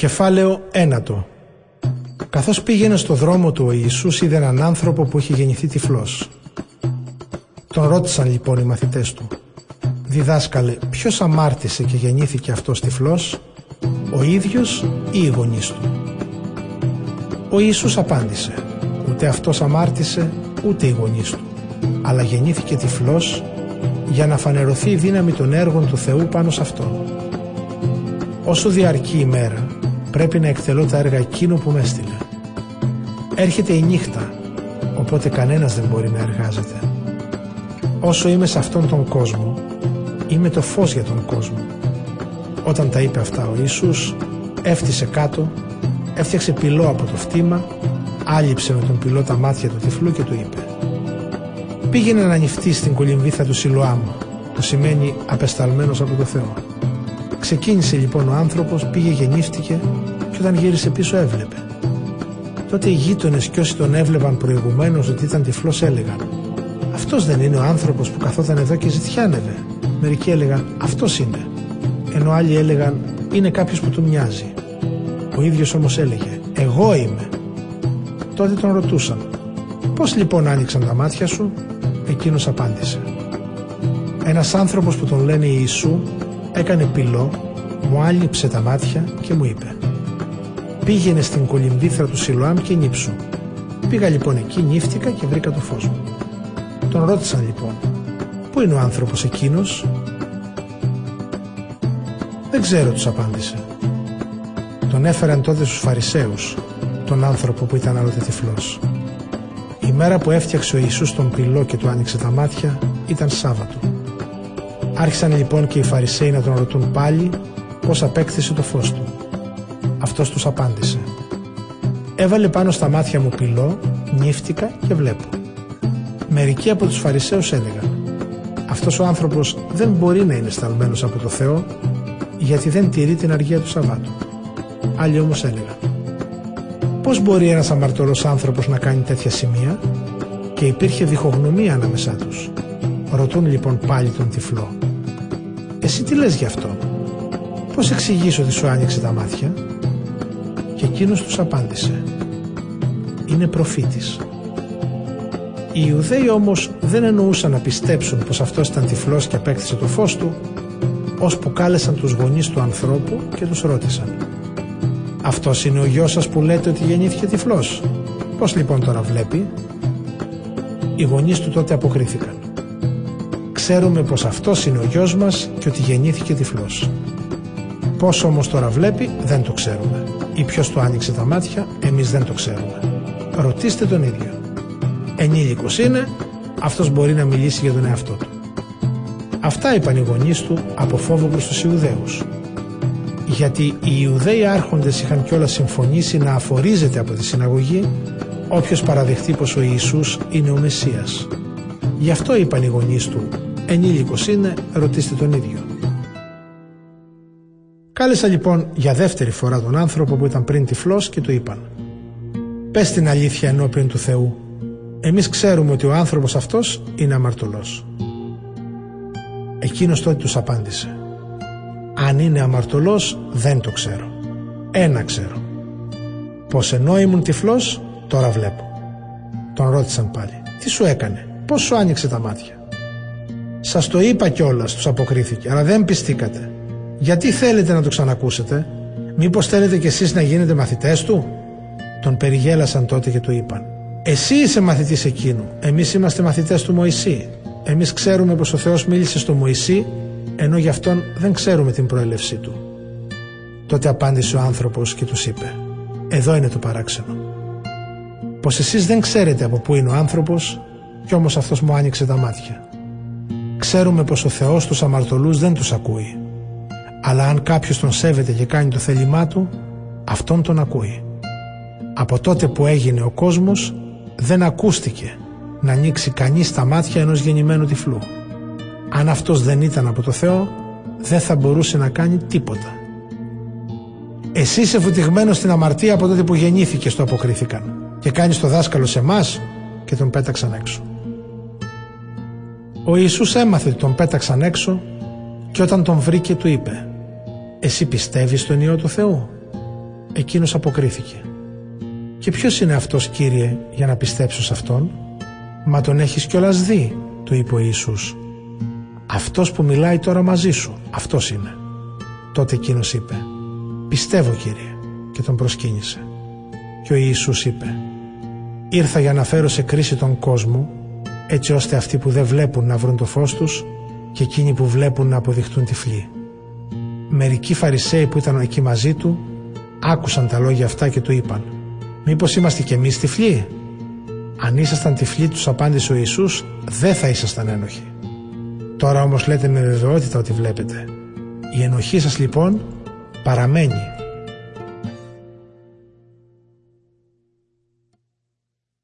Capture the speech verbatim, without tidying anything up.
Κεφάλαιο ένατο. Καθώς πήγαινε στο δρόμο του ο Ιησούς, είδε έναν άνθρωπο που είχε γεννηθεί τυφλός. Τον ρώτησαν λοιπόν οι μαθητές του: «Διδάσκαλε, ποιος αμάρτησε και γεννήθηκε αυτός τυφλός, ο ίδιος ή οι γονείς του?» Ο Ιησούς απάντησε: «Ούτε αυτός αμάρτησε, ούτε οι γονείς του, αλλά γεννήθηκε τυφλός για να φανερωθεί η δύναμη των έργων του Θεού πάνω σε αυτό. Όσο διαρκεί η μέρα, πρέπει να εκτελώ τα έργα εκείνου που με έστειλε. Έρχεται η νύχτα, οπότε κανένας δεν μπορεί να εργάζεται. Όσο είμαι σε αυτόν τον κόσμο, είμαι το φως για τον κόσμο». Όταν τα είπε αυτά ο Ιησούς, έφτισε κάτω, έφτιαξε πυλό από το φτήμα, άλυψε με τον πυλό τα μάτια του τυφλού και του είπε: «Πήγαινε να νυφτείς στην κολυμβήθα του Σιλοάμ», που σημαίνει απεσταλμένος από το Θεό. Ξεκίνησε λοιπόν ο άνθρωπος, πήγε και νύφτηκε, και όταν γύρισε πίσω έβλεπε. Τότε οι γείτονες και όσοι τον έβλεπαν προηγουμένως ότι ήταν τυφλός έλεγαν: «Αυτός δεν είναι ο άνθρωπος που καθόταν εδώ και ζητιάνευε?» Μερικοί έλεγαν: «Αυτός είναι», ενώ άλλοι έλεγαν: «Είναι κάποιος που του μοιάζει». Ο ίδιος όμως έλεγε: «Εγώ είμαι». Τότε τον ρωτούσαν: «Πώς λοιπόν άνοιξαν τα μάτια σου?» Εκείνος απάντησε: «Ένας άνθρωπος που τον λένε Ιησού έκανε πυλό, μου άλυψε τα μάτια και μου είπε: πήγαινε στην κολυμβήθρα του Σιλοάμ και νύψου. Πήγα λοιπόν εκεί, νύφτηκα και βρήκα το φως μου». Τον ρώτησαν λοιπόν: «Πού είναι ο άνθρωπος εκείνος?» «Δεν ξέρω», τους απάντησε. Τον έφεραν τότε στους Φαρισαίους, τον άνθρωπο που ήταν άλλοτε τυφλός. Η μέρα που έφτιαξε ο Ιησούς τον πυλό και του άνοιξε τα μάτια ήταν Σάββατο. Άρχισαν λοιπόν και οι Φαρισαίοι να τον ρωτούν πάλι πώς απέκτησε το φως του. Αυτός τους απάντησε: «Έβαλε πάνω στα μάτια μου πυλό, νύφτηκα και βλέπω». Μερικοί από τους Φαρισαίους έλεγαν: «Αυτός ο άνθρωπος δεν μπορεί να είναι σταλμένος από το Θεό, γιατί δεν τηρεί την αργία του Σαββάτου». Άλλοι όμως έλεγαν: «Πώς μπορεί ένας αμαρτωλός άνθρωπος να κάνει τέτοια σημεία?» Και υπήρχε διχογνωμία ανάμεσά τους. Ρωτούν λοιπόν πάλι τον τυφλό: «Εσύ τι λες γι' αυτό? Πώς εξηγείς ότι σου άνοιξε τα μάτια?» Και εκείνος τους απάντησε: «Είναι προφήτης». Οι Ιουδαίοι όμως δεν εννοούσαν να πιστέψουν πως αυτός ήταν τυφλός και απέκτησε το φως του, ώσπου κάλεσαν τους γονείς του ανθρώπου και τους ρώτησαν: «Αυτός είναι ο γιος σας που λέτε ότι γεννήθηκε τυφλός? Πώς λοιπόν τώρα βλέπει?» Οι γονείς του τότε αποκρίθηκαν: «Ξέρουμε πως αυτός είναι ο γιος μας και ότι γεννήθηκε τυφλός. Πώς όμως τώρα βλέπει δεν το ξέρουμε, ή ποιος του άνοιξε τα μάτια εμείς δεν το ξέρουμε. Ρωτήστε τον ίδιο. Ενήλικος είναι, αυτός μπορεί να μιλήσει για τον εαυτό του». Αυτά είπαν οι γονείς του από φόβο προς τους Ιουδαίους. Γιατί οι Ιουδαίοι άρχοντες είχαν κιόλας συμφωνήσει να αφορίζεται από τη συναγωγή όποιος παραδεχτεί πως ο Ιησούς είναι ο Μεσσίας. Γι' αυτό είπαν οι γονείς του: «Ενήλικος είναι, ρωτήστε τον ίδιο». Κάλεσα λοιπόν για δεύτερη φορά τον άνθρωπο που ήταν πριν τυφλός και του είπαν: «Πες την αλήθεια ενώπιον του Θεού. Εμείς ξέρουμε ότι ο άνθρωπος αυτός είναι αμαρτωλός». Εκείνος τότε τους απάντησε: «Αν είναι αμαρτωλός δεν το ξέρω. Ένα ξέρω, πως ενώ ήμουν τυφλός τώρα βλέπω». Τον ρώτησαν πάλι: «Τι σου έκανε? Πώς σου άνοιξε τα μάτια?» «Σας το είπα κιόλας», τους αποκρίθηκε, «αλλά δεν πιστήκατε. Γιατί θέλετε να το ξανακούσετε? Μήπως θέλετε κι εσείς να γίνετε μαθητές του?» Τον περιγέλασαν τότε και του είπαν: «Εσύ είσαι μαθητής εκείνου, εμείς είμαστε μαθητές του Μωυσή. Εμείς ξέρουμε πως ο Θεός μίλησε στο Μωυσή, ενώ γι' αυτόν δεν ξέρουμε την προέλευσή του». Τότε απάντησε ο άνθρωπος και τους είπε: «Εδώ είναι το παράξενο. Πως εσείς δεν ξέρετε από πού είναι ο άνθρωπος, κι όμως αυτός μου άνοιξε τα μάτια. Ξέρουμε πως ο Θεός τους αμαρτωλούς δεν τους ακούει, αλλά αν κάποιος τον σέβεται και κάνει το θέλημά του, αυτόν τον ακούει. Από τότε που έγινε ο κόσμος, δεν ακούστηκε να ανοίξει κανείς τα μάτια ενός γεννημένου τυφλού. Αν αυτός δεν ήταν από το Θεό, δεν θα μπορούσε να κάνει τίποτα». «Εσύ είσαι βουτυγμένος στην αμαρτία από τότε που γεννήθηκες», το αποκρίθηκαν, «και κάνεις το δάσκαλο σε εμάς», και τον πέταξαν έξω. Ο Ιησούς έμαθε ότι τον πέταξαν έξω και όταν τον βρήκε του είπε: «Εσύ πιστεύεις στον Υιό του Θεού?» Εκείνος αποκρίθηκε: «Και ποιος είναι αυτός, Κύριε, για να πιστέψω σε αυτόν? Μα τον έχεις κιόλας δει», του είπε ο Ιησούς. «Αυτός που μιλάει τώρα μαζί σου, αυτός είναι». Τότε εκείνος είπε: «Πιστεύω, Κύριε», και τον προσκύνησε. Και ο Ιησούς είπε: «Ήρθα για να φέρω σε κρίση τον κόσμο, έτσι ώστε αυτοί που δεν βλέπουν να βρουν το φως τους και εκείνοι που βλέπουν να αποδειχτούν τυφλοί». Μερικοί Φαρισαίοι που ήταν εκεί μαζί του άκουσαν τα λόγια αυτά και του είπαν: «Μήπως είμαστε κι εμείς τυφλοί?» «Αν ήσασταν τυφλοί», τους απάντησε ο Ιησούς, «δεν θα ήσασταν ένοχοι. Τώρα όμως λέτε με βεβαιότητα ότι βλέπετε. Η ενοχή σας λοιπόν παραμένει,